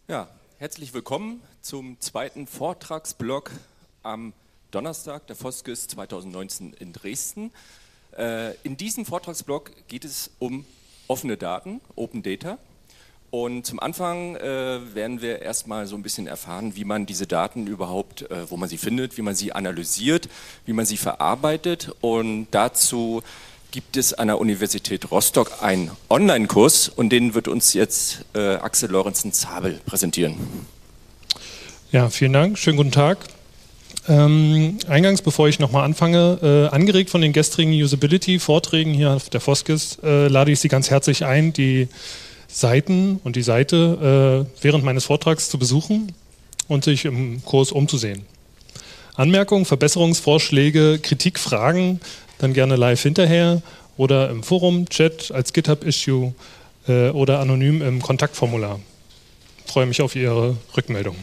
Ja, herzlich willkommen zum zweiten Vortragsblock am Donnerstag der FOSGIS 2019 in Dresden. In diesem Vortragsblock geht es um offene Daten, Open Data. Und zum Anfang werden wir erstmal so ein bisschen erfahren, wie man diese Daten überhaupt, wo man sie findet, wie man sie analysiert, wie man sie verarbeitet. Und dazu gibt es an der Universität Rostock einen Online-Kurs und den wird uns jetzt Axel Lorenzen-Zabel präsentieren. Ja, vielen Dank, schönen guten Tag. Eingangs, bevor ich nochmal anfange, angeregt von den gestrigen Usability-Vorträgen hier auf der FOSGIS, lade ich Sie ganz herzlich ein, die Seiten und die Seite während meines Vortrags zu besuchen und sich im Kurs umzusehen. Anmerkungen, Verbesserungsvorschläge, Kritik, Fragen, dann gerne live hinterher oder im Forum, Chat, als GitHub-Issue oder anonym im Kontaktformular. Ich freue mich auf Ihre Rückmeldung.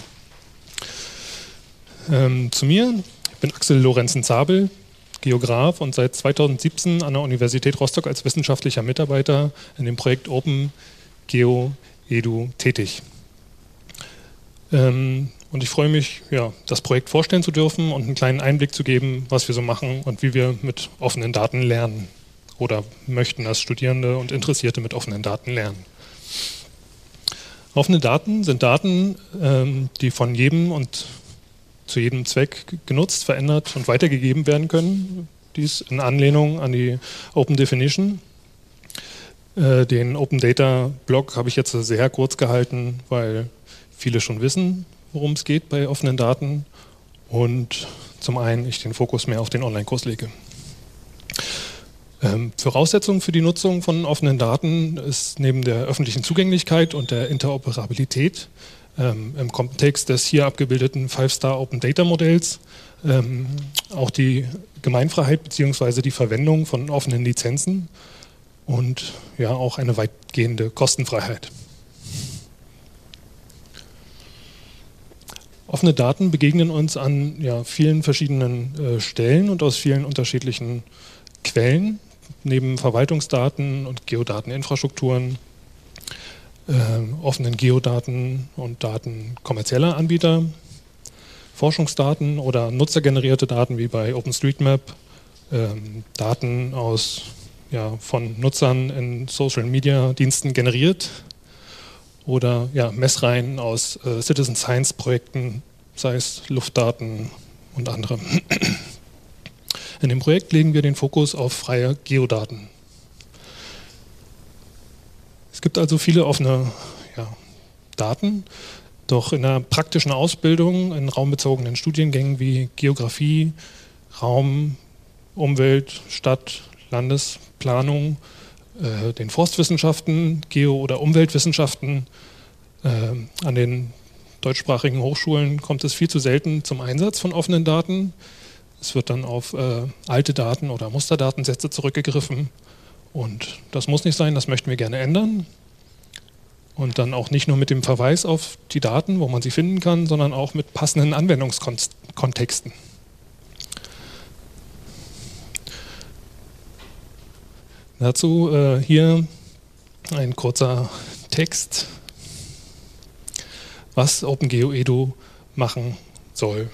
Zu mir, ich bin Axel Lorenzen-Zabel, Geograf und seit 2017 an der Universität Rostock als wissenschaftlicher Mitarbeiter in dem Projekt Open Geo Edu tätig. Und ich freue mich, ja, das Projekt vorstellen zu dürfen und einen kleinen Einblick zu geben, was wir so machen und wie wir mit offenen Daten lernen oder möchten, dass Studierende und Interessierte mit offenen Daten lernen. Offene Daten sind Daten, die von jedem und zu jedem Zweck genutzt, verändert und weitergegeben werden können. Dies in Anlehnung an die Open Definition. Den Open Data Blog habe ich jetzt sehr kurz gehalten, weil viele schon wissen, worum es geht bei offenen Daten und zum einen ich den Fokus mehr auf den Online-Kurs lege. Voraussetzung für die Nutzung von offenen Daten ist neben der öffentlichen Zugänglichkeit und der Interoperabilität im Kontext des hier abgebildeten 5-Star Open Data Modells auch die Gemeinfreiheit bzw. die Verwendung von offenen Lizenzen und ja auch eine weitgehende Kostenfreiheit. Offene Daten begegnen uns an vielen verschiedenen Stellen und aus vielen unterschiedlichen Quellen, neben Verwaltungsdaten und Geodateninfrastrukturen, offenen Geodaten und Daten kommerzieller Anbieter, Forschungsdaten oder nutzergenerierte Daten wie bei OpenStreetMap, Daten von Nutzern in Social-Media-Diensten generiert, oder Messreihen aus Citizen Science Projekten, sei es Luftdaten und andere. In dem Projekt legen wir den Fokus auf freie Geodaten. Es gibt also viele offene Daten, doch in der praktischen Ausbildung in raumbezogenen Studiengängen wie Geografie, Raum, Umwelt, Stadt, Landesplanung, den Forstwissenschaften, Geo- oder Umweltwissenschaften, an den deutschsprachigen Hochschulen kommt es viel zu selten zum Einsatz von offenen Daten. Es wird dann auf alte Daten oder Musterdatensätze zurückgegriffen und das muss nicht sein, das möchten wir gerne ändern. Und dann auch nicht nur mit dem Verweis auf die Daten, wo man sie finden kann, sondern auch mit passenden Anwendungskontexten. Dazu hier ein kurzer Text, was OpenGeo Edu machen soll.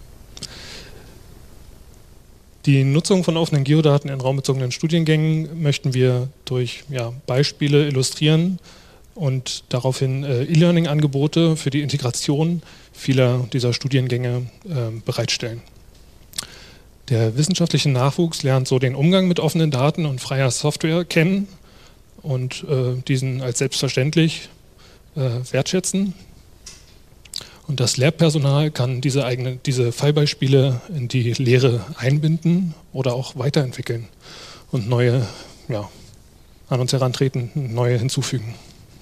Die Nutzung von offenen Geodaten in raumbezogenen Studiengängen möchten wir durch Beispiele illustrieren und daraufhin E-Learning-Angebote für die Integration vieler dieser Studiengänge bereitstellen. Der wissenschaftliche Nachwuchs lernt so den Umgang mit offenen Daten und freier Software kennen und diesen als selbstverständlich wertschätzen. Und das Lehrpersonal kann diese Fallbeispiele in die Lehre einbinden oder auch weiterentwickeln und neue an uns herantreten, neue hinzufügen.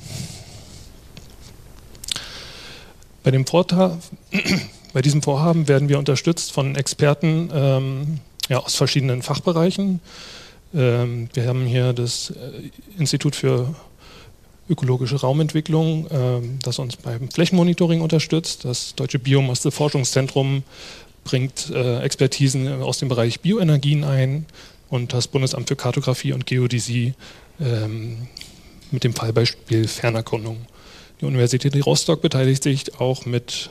Bei diesem Vorhaben werden wir unterstützt von Experten aus verschiedenen Fachbereichen. Wir haben hier das Institut für ökologische Raumentwicklung, das uns beim Flächenmonitoring unterstützt. Das Deutsche Biomasse-Forschungszentrum bringt Expertisen aus dem Bereich Bioenergien ein und das Bundesamt für Kartografie und Geodäsie mit dem Fallbeispiel Fernerkundung. Die Universität Rostock beteiligt sich auch mit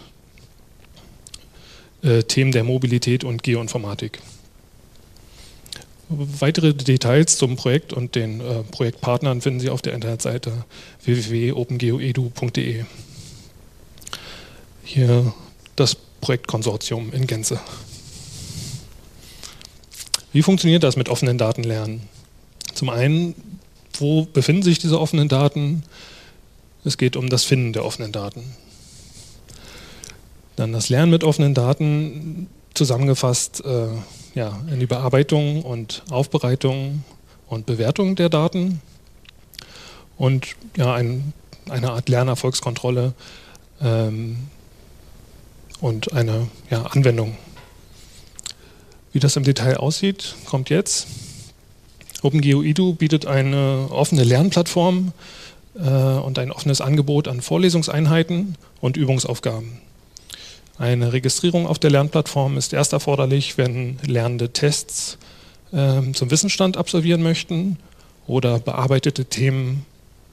Themen der Mobilität und Geoinformatik. Weitere Details zum Projekt und den Projektpartnern finden Sie auf der Internetseite www.opengeoedu.de. Hier das Projektkonsortium in Gänze. Wie funktioniert das mit offenen Daten lernen? Zum einen, wo befinden sich diese offenen Daten? Es geht um das Finden der offenen Daten. Dann das Lernen mit offenen Daten, zusammengefasst in die Bearbeitung und Aufbereitung und Bewertung der Daten und eine Art Lernerfolgskontrolle und eine Anwendung. Wie das im Detail aussieht, kommt jetzt. OpenGeoEDU bietet eine offene Lernplattform und ein offenes Angebot an Vorlesungseinheiten und Übungsaufgaben. Eine Registrierung auf der Lernplattform ist erst erforderlich, wenn Lernende Tests zum Wissensstand absolvieren möchten oder bearbeitete Themen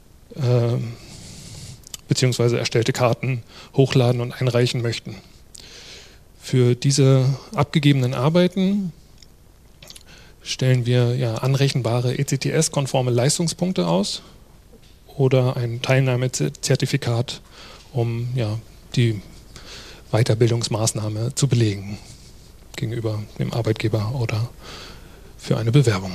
bzw. erstellte Karten hochladen und einreichen möchten. Für diese abgegebenen Arbeiten stellen wir anrechenbare ECTS-konforme Leistungspunkte aus oder ein Teilnahmezertifikat, um die Weiterbildungsmaßnahme zu belegen gegenüber dem Arbeitgeber oder für eine Bewerbung.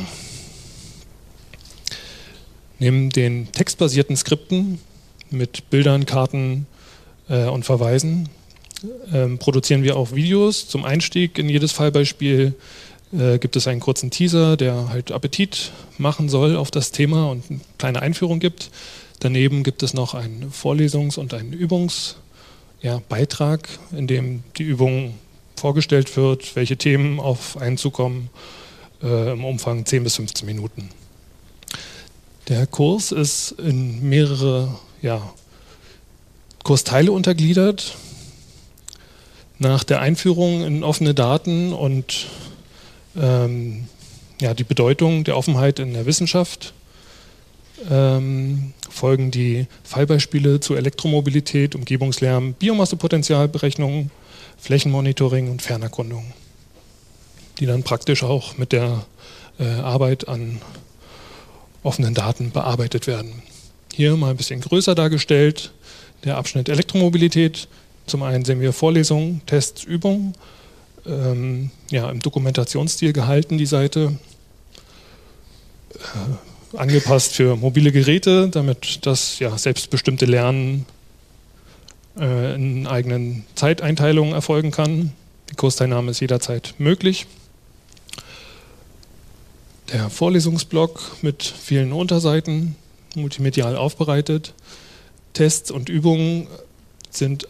Neben den textbasierten Skripten mit Bildern, Karten und Verweisen produzieren wir auch Videos. Zum Einstieg in jedes Fallbeispiel gibt es einen kurzen Teaser, der halt Appetit machen soll auf das Thema und eine kleine Einführung gibt. Daneben gibt es noch einen Vorlesungs- und einen Beitrag, in dem die Übung vorgestellt wird, welche Themen auf einen zukommen, im Umfang 10 bis 15 Minuten. Der Kurs ist in mehrere Kursteile untergliedert. Nach der Einführung in offene Daten und die Bedeutung der Offenheit in der Wissenschaft folgen die Fallbeispiele zu Elektromobilität, Umgebungslärm, Biomassepotenzialberechnung, Flächenmonitoring und Fernerkundung, die dann praktisch auch mit der Arbeit an offenen Daten bearbeitet werden. Hier mal ein bisschen größer dargestellt, der Abschnitt Elektromobilität. Zum einen sehen wir Vorlesungen, Tests, Übungen, im Dokumentationsstil gehalten, die Seite, angepasst für mobile Geräte, damit das selbstbestimmte Lernen in eigenen Zeiteinteilungen erfolgen kann. Die Kursteilnahme ist jederzeit möglich. Der Vorlesungsblock mit vielen Unterseiten, multimedial aufbereitet. Tests und Übungen sind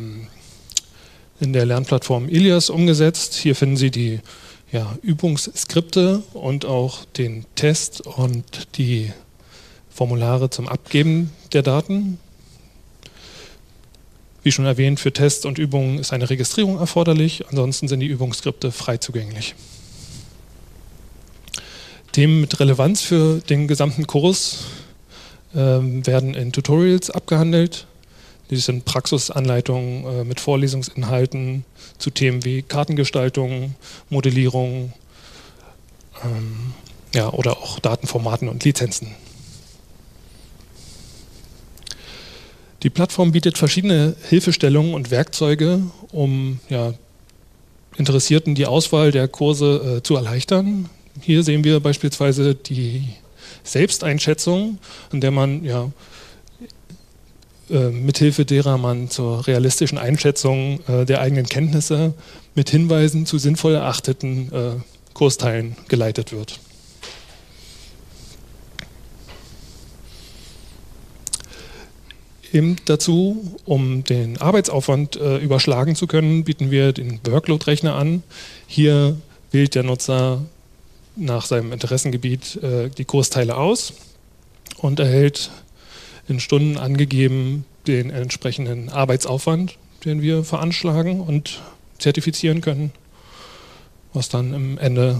in der Lernplattform Ilias umgesetzt. Hier finden Sie die Übungsskripte und auch den Test und die Formulare zum Abgeben der Daten. Wie schon erwähnt, für Tests und Übungen ist eine Registrierung erforderlich, ansonsten sind die Übungsskripte frei zugänglich. Themen mit Relevanz für den gesamten Kurs werden in Tutorials abgehandelt. Dies sind Praxisanleitungen mit Vorlesungsinhalten zu Themen wie Kartengestaltung, Modellierung oder auch Datenformaten und Lizenzen. Die Plattform bietet verschiedene Hilfestellungen und Werkzeuge, um Interessierten die Auswahl der Kurse zu erleichtern. Hier sehen wir beispielsweise die Selbsteinschätzung, in der man mithilfe derer man zur realistischen Einschätzung der eigenen Kenntnisse mit Hinweisen zu sinnvoll erachteten Kursteilen geleitet wird. Eben dazu, um den Arbeitsaufwand überschlagen zu können, bieten wir den Workload-Rechner an. Hier wählt der Nutzer nach seinem Interessengebiet die Kursteile aus und erhält in Stunden angegeben den entsprechenden Arbeitsaufwand, den wir veranschlagen und zertifizieren können, was dann am Ende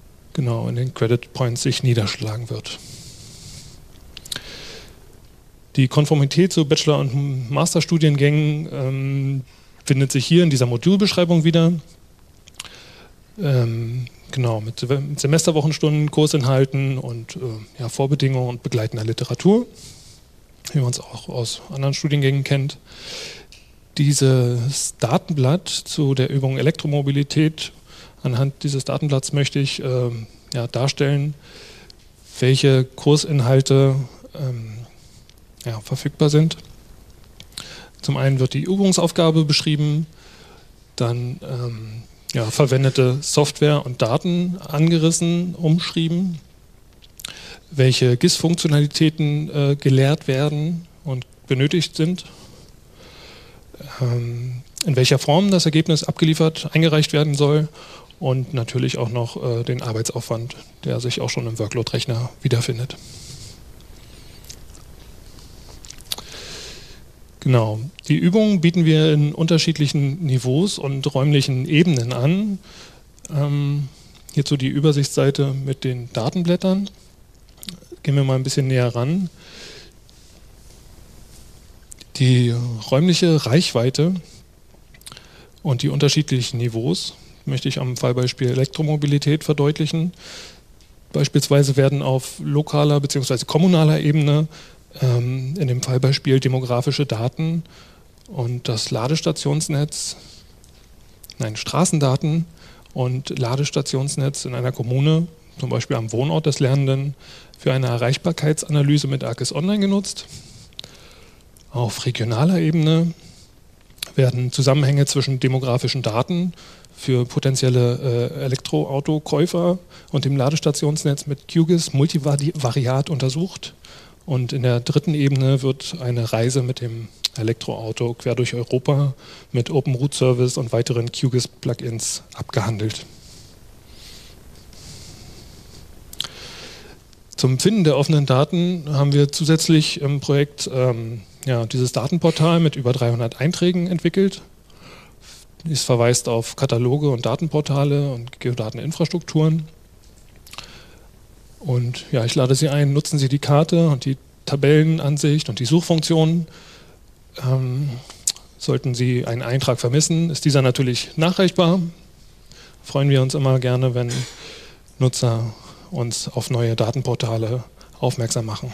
genau in den Credit Points sich niederschlagen wird. Die Konformität zu Bachelor- und Masterstudiengängen findet sich hier in dieser Modulbeschreibung wieder. Genau, mit Semesterwochenstunden, Kursinhalten und Vorbedingungen und begleitender Literatur, wie man es auch aus anderen Studiengängen kennt. Dieses Datenblatt zu der Übung Elektromobilität, anhand dieses Datenblatts möchte ich darstellen, welche Kursinhalte verfügbar sind. Zum einen wird die Übungsaufgabe beschrieben, dann verwendete Software und Daten angerissen, umschrieben, welche GIS-Funktionalitäten gelehrt werden und benötigt sind, in welcher Form das Ergebnis eingereicht werden soll und natürlich auch noch den Arbeitsaufwand, der sich auch schon im Workload-Rechner wiederfindet. Genau, die Übungen bieten wir in unterschiedlichen Niveaus und räumlichen Ebenen an. Hierzu die Übersichtsseite mit den Datenblättern. Gehen wir mal ein bisschen näher ran. Die räumliche Reichweite und die unterschiedlichen Niveaus möchte ich am Fallbeispiel Elektromobilität verdeutlichen. Beispielsweise werden auf lokaler bzw. kommunaler Ebene in dem Fallbeispiel demografische Daten und das Straßendaten und Ladestationsnetz in einer Kommune, zum Beispiel am Wohnort des Lernenden, für eine Erreichbarkeitsanalyse mit ARCGIS Online genutzt. Auf regionaler Ebene werden Zusammenhänge zwischen demografischen Daten für potenzielle Elektroautokäufer und dem Ladestationsnetz mit QGIS multivariat untersucht. Und in der dritten Ebene wird eine Reise mit dem Elektroauto quer durch Europa mit Open Route Service und weiteren QGIS-Plugins abgehandelt. Zum Finden der offenen Daten haben wir zusätzlich im Projekt dieses Datenportal mit über 300 Einträgen entwickelt. Dies verweist auf Kataloge und Datenportale und Geodateninfrastrukturen. Und ich lade Sie ein, nutzen Sie die Karte und die Tabellenansicht und die Suchfunktion. Sollten Sie einen Eintrag vermissen, ist dieser natürlich nachreichbar. Freuen wir uns immer gerne, wenn Nutzer uns auf neue Datenportale aufmerksam machen.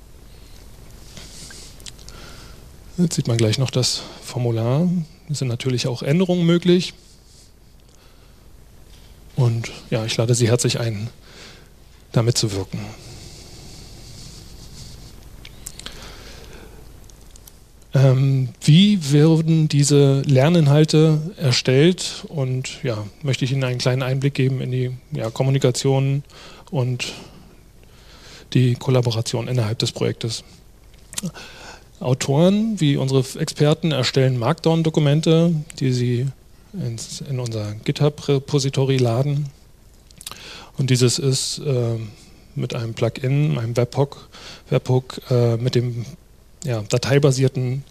Jetzt sieht man gleich noch das Formular. Es sind natürlich auch Änderungen möglich. Und ich lade Sie herzlich ein, da mitzuwirken. Wie werden diese Lerninhalte erstellt? Und möchte ich Ihnen einen kleinen Einblick geben in die Kommunikation und die Kollaboration innerhalb des Projektes. Autoren, wie unsere Experten, erstellen Markdown-Dokumente, die sie in unser GitHub-Repository laden. Und dieses ist mit einem Plugin, einem Webhook mit dem dateibasierten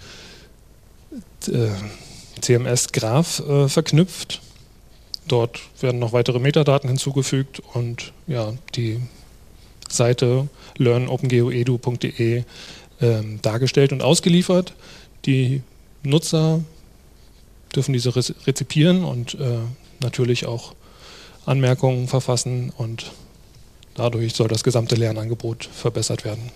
CMS-Graph verknüpft. Dort werden noch weitere Metadaten hinzugefügt und die Seite learnopengeoedu.de dargestellt und ausgeliefert. Die Nutzer dürfen diese rezipieren und natürlich auch Anmerkungen verfassen und dadurch soll das gesamte Lernangebot verbessert werden.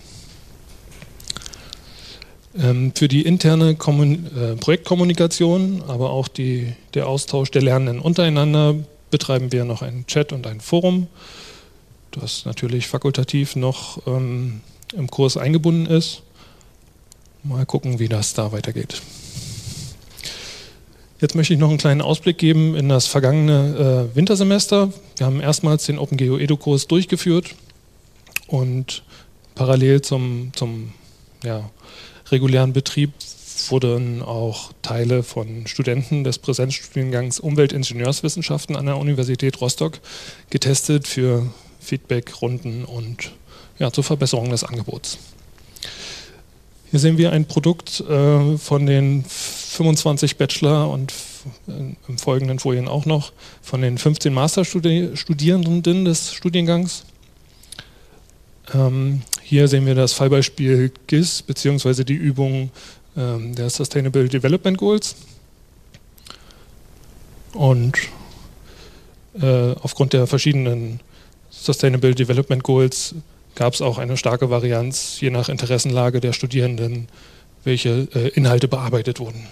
Für die interne Projektkommunikation, aber auch der Austausch der Lernenden untereinander betreiben wir noch einen Chat und ein Forum, das natürlich fakultativ noch im Kurs eingebunden ist. Mal gucken, wie das da weitergeht. Jetzt möchte ich noch einen kleinen Ausblick geben in das vergangene Wintersemester. Wir haben erstmals den OpenGeoEDU-Kurs durchgeführt und parallel zum regulären Betrieb wurden auch Teile von Studenten des Präsenzstudiengangs Umweltingenieurswissenschaften an der Universität Rostock getestet für Feedbackrunden und zur Verbesserung des Angebots. Hier sehen wir ein Produkt von den 25 Bachelor und im folgenden Folien auch noch von den 15 Masterstudierenden des Studiengangs. Hier sehen wir das Fallbeispiel GIS bzw. die Übung der Sustainable Development Goals. Und aufgrund der verschiedenen Sustainable Development Goals gab es auch eine starke Varianz, je nach Interessenlage der Studierenden, welche Inhalte bearbeitet wurden.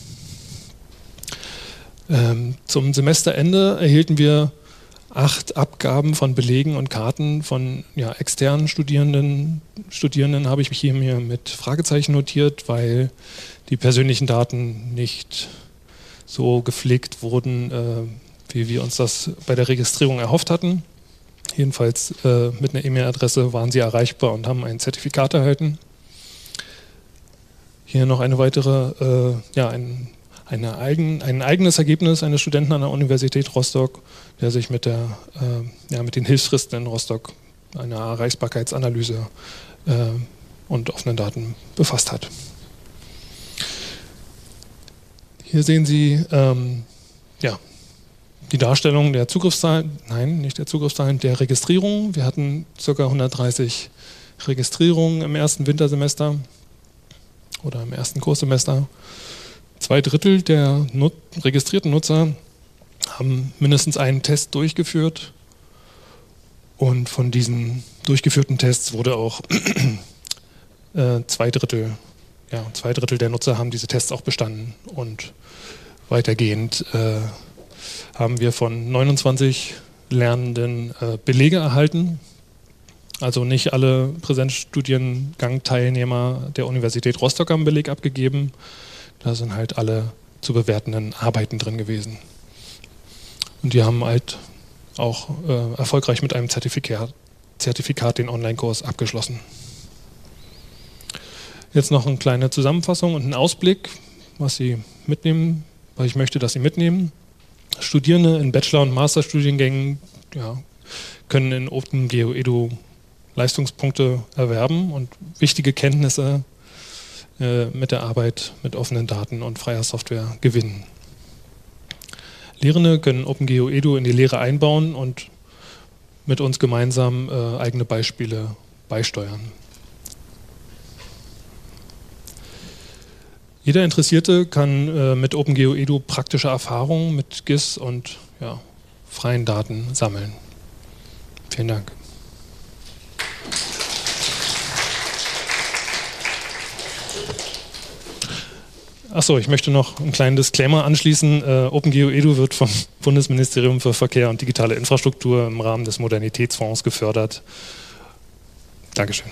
Zum Semesterende erhielten wir 8 Abgaben von Belegen und Karten von externen Studierenden habe ich mich hier mit Fragezeichen notiert, weil die persönlichen Daten nicht so gepflegt wurden, wie wir uns das bei der Registrierung erhofft hatten. Jedenfalls mit einer E-Mail-Adresse waren sie erreichbar und haben ein Zertifikat erhalten. Hier noch eine weitere, ein eigenes Ergebnis eines Studenten an der Universität Rostock, der sich mit den Hilfsfristen in Rostock, einer Erreichbarkeitsanalyse und offenen Daten befasst hat. Hier sehen Sie die Darstellung der Zugriffszahlen, nein, nicht der Zugriffszahlen, der Registrierung. Wir hatten ca. 130 Registrierungen im ersten Wintersemester oder im ersten Kurssemester. 2/3 der registrierten Nutzer haben mindestens einen Test durchgeführt und von diesen durchgeführten Tests wurde auch 2/3 der Nutzer haben diese Tests auch bestanden. Und weitergehend haben wir von 29 Lernenden Belege erhalten. Also nicht alle Präsenzstudiengangteilnehmer der Universität Rostock haben Beleg abgegeben. Da sind halt alle zu bewertenden Arbeiten drin gewesen. Und die haben halt auch erfolgreich mit einem Zertifikat den Online-Kurs abgeschlossen. Jetzt noch eine kleine Zusammenfassung und ein Ausblick, was Sie mitnehmen, weil ich möchte, dass Sie mitnehmen. Studierende in Bachelor- und Masterstudiengängen können in OpenGeoEDU Leistungspunkte erwerben und wichtige Kenntnisse mit der Arbeit mit offenen Daten und freier Software gewinnen. Lehrende können OpenGeoEDU in die Lehre einbauen und mit uns gemeinsam eigene Beispiele beisteuern. Jeder Interessierte kann mit OpenGeoEDU praktische Erfahrungen mit GIS und freien Daten sammeln. Vielen Dank. Achso, ich möchte noch einen kleinen Disclaimer anschließen. OpenGeoEDU wird vom Bundesministerium für Verkehr und digitale Infrastruktur im Rahmen des Modernitätsfonds gefördert. Dankeschön.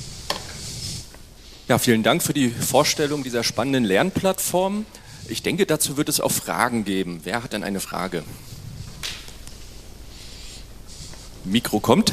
Ja, vielen Dank für die Vorstellung dieser spannenden Lernplattform. Ich denke, dazu wird es auch Fragen geben. Wer hat denn eine Frage? Mikro kommt.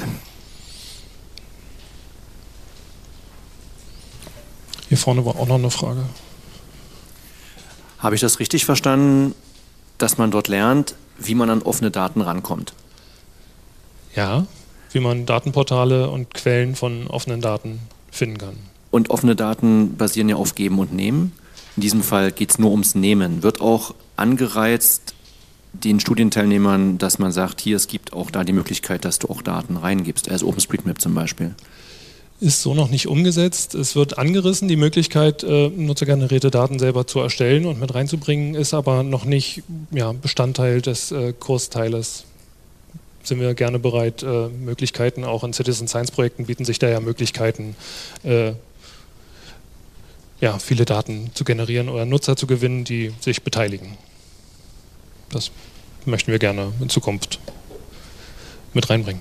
Hier vorne war auch noch eine Frage. Habe ich das richtig verstanden, dass man dort lernt, wie man an offene Daten rankommt? Ja, wie man Datenportale und Quellen von offenen Daten finden kann. Und offene Daten basieren ja auf Geben und Nehmen. In diesem Fall geht es nur ums Nehmen. Wird auch angereizt den Studienteilnehmern, dass man sagt, hier, es gibt auch da die Möglichkeit, dass du auch Daten reingibst, also OpenStreetMap zum Beispiel? Ist so noch nicht umgesetzt. Es wird angerissen, die Möglichkeit, nutzergenerierte Daten selber zu erstellen und mit reinzubringen, ist aber noch nicht Bestandteil des Kursteiles. Sind wir gerne bereit, Möglichkeiten, auch in Citizen Science Projekten bieten sich da ja Möglichkeiten, viele Daten zu generieren oder Nutzer zu gewinnen, die sich beteiligen. Das möchten wir gerne in Zukunft mit reinbringen.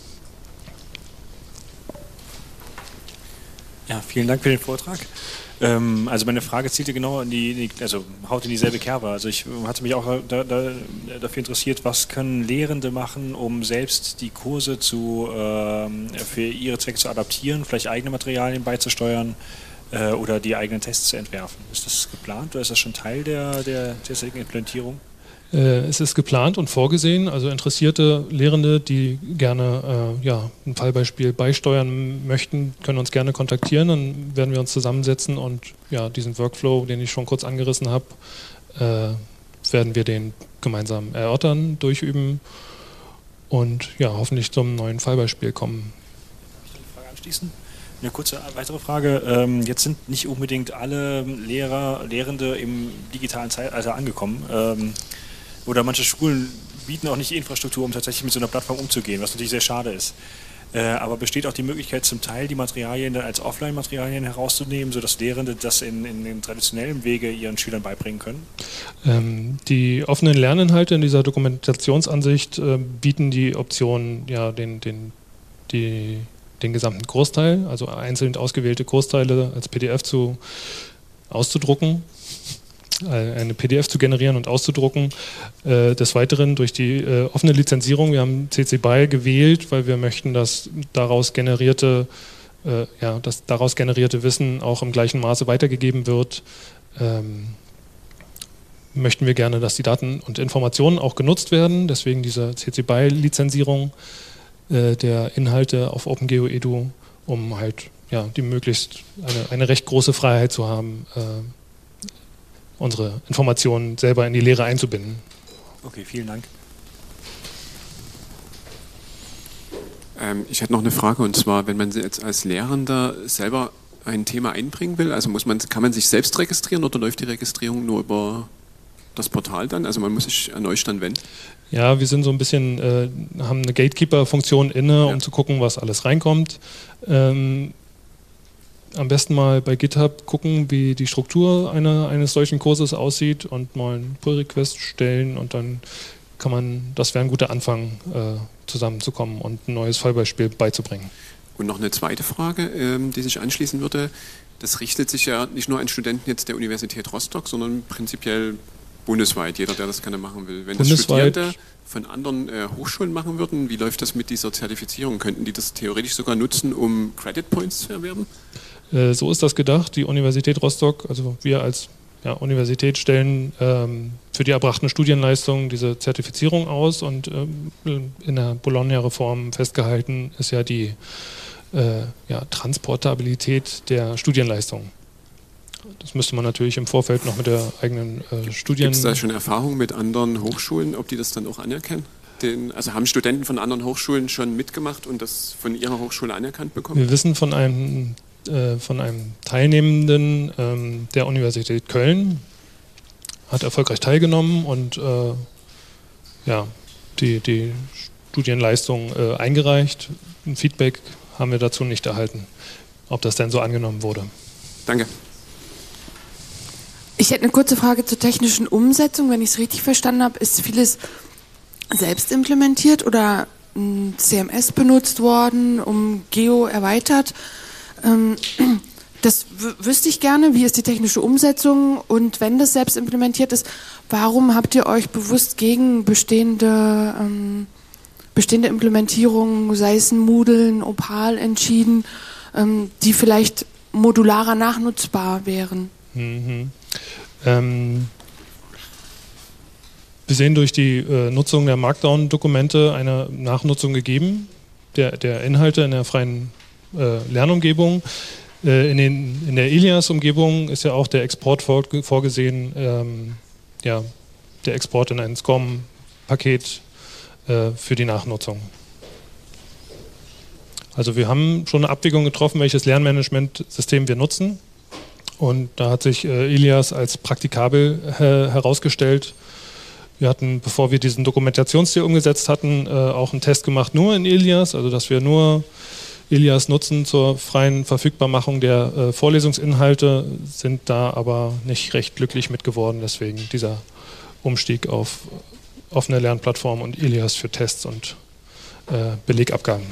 Ja, vielen Dank für den Vortrag. Also meine Frage zielte genau haut in dieselbe Kerbe. Also ich hatte mich auch dafür interessiert, was können Lehrende machen, um selbst die Kurse für ihre Zwecke zu adaptieren, vielleicht eigene Materialien beizusteuern oder die eigenen Tests zu entwerfen. Ist das geplant oder ist das schon Teil der derzeitigen Implementierung? Es ist geplant und vorgesehen, also interessierte Lehrende, die gerne ein Fallbeispiel beisteuern möchten, können uns gerne kontaktieren, dann werden wir uns zusammensetzen und diesen Workflow, den ich schon kurz angerissen habe, werden wir den gemeinsam erörtern, durchüben und hoffentlich zum neuen Fallbeispiel kommen. Darf ich eine Frage anschließen? Eine kurze weitere Frage. Jetzt sind nicht unbedingt alle Lehrende im digitalen Zeitalter angekommen. Oder manche Schulen bieten auch nicht die Infrastruktur, um tatsächlich mit so einer Plattform umzugehen, was natürlich sehr schade ist. Aber besteht auch die Möglichkeit, zum Teil die Materialien dann als Offline-Materialien herauszunehmen, sodass Lehrende das in den traditionellen Wege ihren Schülern beibringen können? Die offenen Lerninhalte in dieser Dokumentationsansicht bieten die Option, ja, den gesamten Großteil, also einzeln ausgewählte Großteile als PDF auszudrucken, eine PDF zu generieren und auszudrucken. Des Weiteren durch die offene Lizenzierung, wir haben CC BY gewählt, weil wir möchten, dass daraus generierte Wissen auch im gleichen Maße weitergegeben wird. Möchten wir gerne, dass die Daten und Informationen auch genutzt werden, deswegen diese CC BY-Lizenzierung der Inhalte auf OpenGeo Edu, um halt die möglichst eine recht große Freiheit zu haben, unsere Informationen selber in die Lehre einzubinden. Okay, vielen Dank. Ich hätte noch eine Frage, und zwar, wenn man jetzt als Lehrender selber ein Thema einbringen will, also kann man sich selbst registrieren oder läuft die Registrierung nur über das Portal dann? Also man muss sich an euch dann wenden? Ja, wir sind so ein bisschen, haben eine Gatekeeper-Funktion inne, um zu gucken, was alles reinkommt. Am besten mal bei GitHub gucken, wie die Struktur eines solchen Kurses aussieht und mal einen Pull-Request stellen und dann kann man, das wäre ein guter Anfang, zusammenzukommen und ein neues Fallbeispiel beizubringen. Und noch eine zweite Frage, die sich anschließen würde. Das richtet sich ja nicht nur an Studenten jetzt der Universität Rostock, sondern prinzipiell bundesweit, jeder, der das gerne machen will. Wenn das Studierende von anderen Hochschulen machen würden, wie läuft das mit dieser Zertifizierung? Könnten die das theoretisch sogar nutzen, um Credit Points zu erwerben? So ist das gedacht. Die Universität Rostock, also wir als Universität stellen für die erbrachten Studienleistungen diese Zertifizierung aus und in der Bologna-Reform festgehalten ist ja die Transportabilität der Studienleistungen. Das müsste man natürlich im Vorfeld noch mit der eigenen Studien... Gibt es da schon Erfahrungen mit anderen Hochschulen, ob die das dann auch anerkennen? Also haben Studenten von anderen Hochschulen schon mitgemacht und das von ihrer Hochschule anerkannt bekommen? Wir wissen von einem Teilnehmenden der Universität Köln, hat erfolgreich teilgenommen und die Studienleistung eingereicht. Ein Feedback haben wir dazu nicht erhalten, ob das denn so angenommen wurde. Danke. Ich hätte eine kurze Frage zur technischen Umsetzung. Wenn ich es richtig verstanden habe, ist vieles selbst implementiert oder CMS benutzt worden, um Geo erweitert. Das wüsste ich gerne. Wie ist die technische Umsetzung? Und wenn das selbst implementiert ist, warum habt ihr euch bewusst gegen bestehende Implementierungen, sei es ein Moodle, ein Opal, entschieden, die vielleicht modularer nachnutzbar wären? Wir sehen durch die Nutzung der Markdown-Dokumente eine Nachnutzung gegeben, der Inhalte in der freien Lernumgebung. In der Ilias-Umgebung ist ja auch der Export vorgesehen, der Export in ein SCORM-Paket für die Nachnutzung. Also wir haben schon eine Abwägung getroffen, welches Lernmanagementsystem wir nutzen. Und da hat sich Ilias als praktikabel herausgestellt. Wir hatten, bevor wir diesen Dokumentationsstil umgesetzt hatten, auch einen Test gemacht nur in Ilias, also dass wir nur Ilias nutzen zur freien Verfügbarmachung der Vorlesungsinhalte, sind da aber nicht recht glücklich mit geworden. Deswegen dieser Umstieg auf offene Lernplattform und Ilias für Tests und Belegabgaben.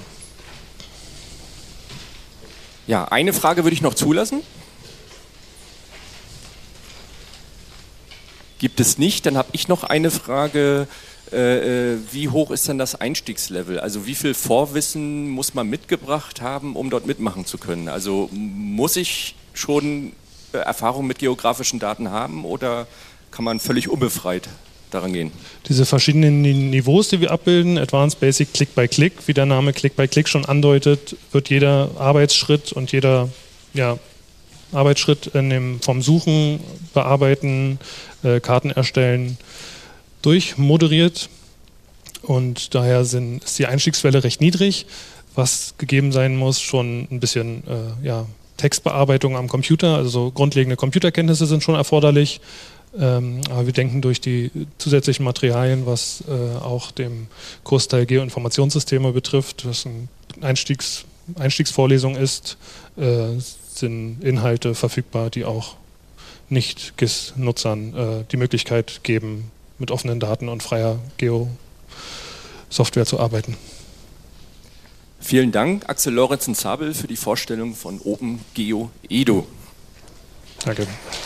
Ja, eine Frage würde ich noch zulassen. Gibt es nicht? Dann habe ich noch eine Frage. Wie hoch ist denn das Einstiegslevel? Also wie viel Vorwissen muss man mitgebracht haben, um dort mitmachen zu können? Also muss ich schon Erfahrung mit geografischen Daten haben oder kann man völlig unbefreit daran gehen? Diese verschiedenen Niveaus, die wir abbilden, Advanced, Basic, Click by Click, wie der Name Click by Click schon andeutet, wird jeder Arbeitsschritt und jeder Arbeitsschritt vom Suchen, Bearbeiten, Karten erstellen, durchmoderiert und daher ist die Einstiegsschwelle recht niedrig, was gegeben sein muss, schon ein bisschen Textbearbeitung am Computer, also so grundlegende Computerkenntnisse sind schon erforderlich. Aber wir denken durch die zusätzlichen Materialien, was auch dem Kursteil Geoinformationssysteme betrifft, was eine Einstiegsvorlesung ist, sind Inhalte verfügbar, die auch Nicht-GIS-Nutzern die Möglichkeit geben, mit offenen Daten und freier Geo-Software zu arbeiten. Vielen Dank, Axel Lorenzen-Zabel, für die Vorstellung von OpenGeo Edu. Danke.